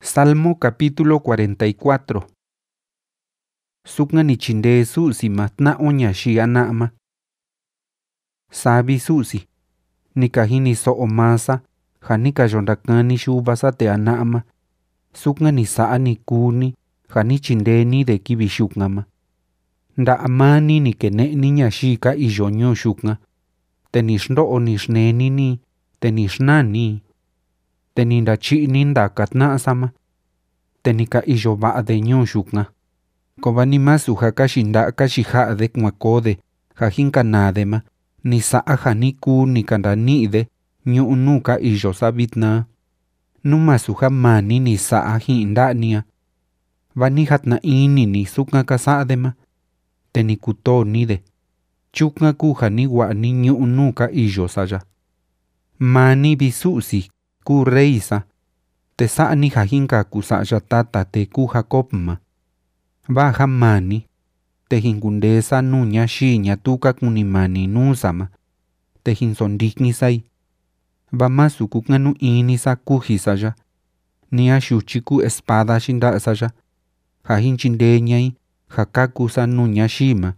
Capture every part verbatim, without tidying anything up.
Salmo capítulo cuarenta y cuatro. Sukna ni chinde susi matna oña shi anama. Sabi susi. Nika hini so omasa. Hanika yondakani shubasa te anama. Sukna ni saa ni kuni. Hani chinde ni de kibi shukngama. Nda amani ni kene niña shika iyonyo shuknga. Tenishndo o nishneni ni. Tenishnani. Teninda chi ninda katna sama. Tenika iyo ba de nyo shuknga. Kobani masu hakashinda kashiha de kwakode. Hajinka nadema. Ni saa haniku ni kandani de. Nyu nuka iyo sabitna. Numasu hamani ni saa hindania. Vani hatna ini ni suknga kasadema. Tenikuto ni de. Chuknga kuha ni wa ni nyu nuka iyo saya. Mani bisusi. Ku reisa. Te saa ni hajinka kusaya tata te ku Jacobma. Baja mani. Te hinkundesa nuña shiña tuka kunimani nusama. Te hinsondiknisai. Bamasu kuknganu inisa kuhisaya. Ni ashuchiku espada shinda saya. Hajinchindeñai. Hakakusa nuña shima.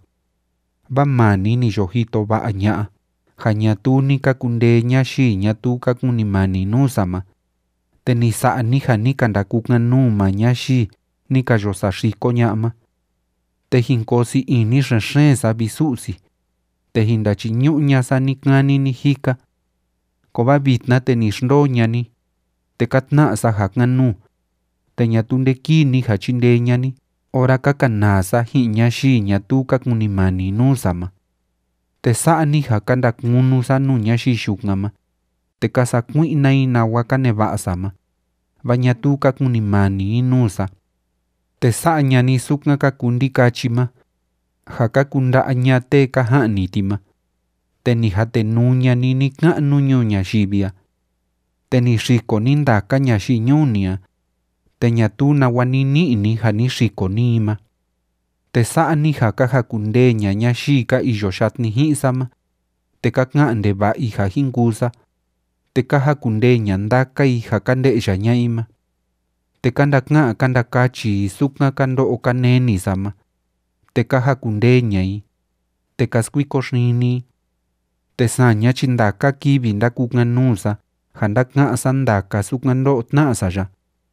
Bamani ni yojito ba añaa. Hañatuni kakundeña shiña tuka kunimani nusama. Te ni saa ni hanika ndakukna numa nyashi ni kayosa shiko nyama. Te hinkosi ini shensa bisusi. Te hindachi nyuña sa ni kani ni hika. Koba bitna te ni shndo ni. Te katna sa haknganu. Te nyatunde kini hachinde nyani. Ora kakanasa hi nyashi nyatuka kunimani nusama. Te saa ni hakanda kunu sa nuña shishukngama. Te kasa kuina ina wakane basama. Banyatuka kunimani inusa. Te saa nyani sukna kakundi kachima. Hakakunda anyate kahanitima. Te ni hate nuña ni ni nganu nyuña shibia. Te ni shiko ninda kanya shinyunia. Te nyatuna wanini ni hani shiko nima. Te saa ni hakahakundeña nyashika iyoshatni hisama. Te kakngande ba iha hingusa. Te kahakundeña ndaka iha kandeya nyaima. Te kandaknga kandakachi sukna kando okaneni sama. Te kahakundeña i. Te kaskuikoshnini. Te saña chindaka kibi ndakuknanusa. Handaknga sandaka suknando otnasaya.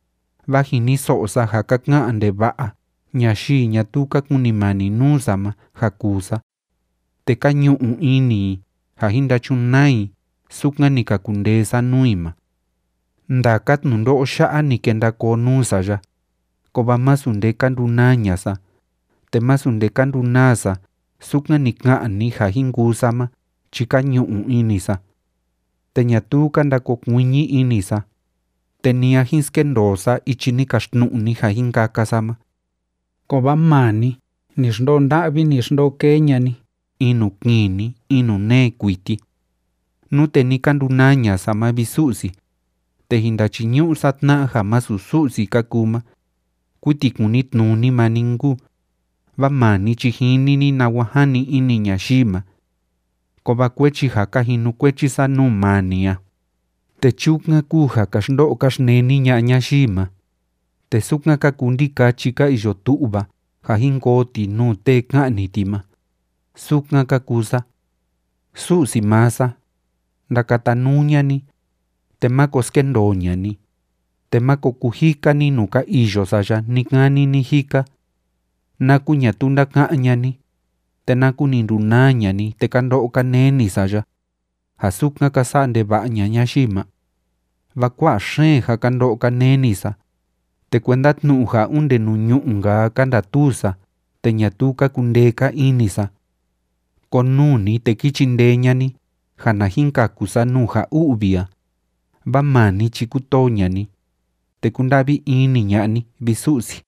Vahini sosa hakakngande baa. Nyashi nyatuka kunimani nusama hakusa. Te kanyuu ini. Hahindachunai. Sukna ni kakundesa nuima. Ndakat nundo shaa ni kenda konusaya. Koba masunde kandunanyasa. Te masunde kandunasa. Sukna ni nga ni hahingusama. Chika nyuu inisa. Te nyatuka ndakokuñi inisa. Te nia hinskendosa ichini kashtnu ni hahinkakasama. Koba mani. Nishndo ndavi nishndo keñani. Inu kini. Inu ne kuiti. Nute ni kandunaña sama bisusi. Te hindachi nyu satna hama sususi kakuma. Kuti kunit nuni maningu. Vamani chihini ni nawahani ini nyashima. Koba kwechi haka hinu kwechi sanu mania. Te chuknga kuha kashndo kashneni nya nyashima. Te suknga kakundi kachika iyotuba. Hahinkoti nu te kanitima. Suknga kakusa. Susi masa. Ndakatanuñani. Temako skendoñani. Temako kuhikani nuka iyo saya nikani ni hika. Naku nyatunda kañani. Tenaku nindunañani tekando okaneni saya. Hasukna kasande baña nyashima. Vakua shen hakando okaneni sa. Te kuendat nuha unde nuñunga kandatusa. Te nyatuka kundeka inisa. Konuni te kichindeñani. Hanahinka kusanuha ubia. Bamani chikutoñani. Te kundabi ini ñani bisusi.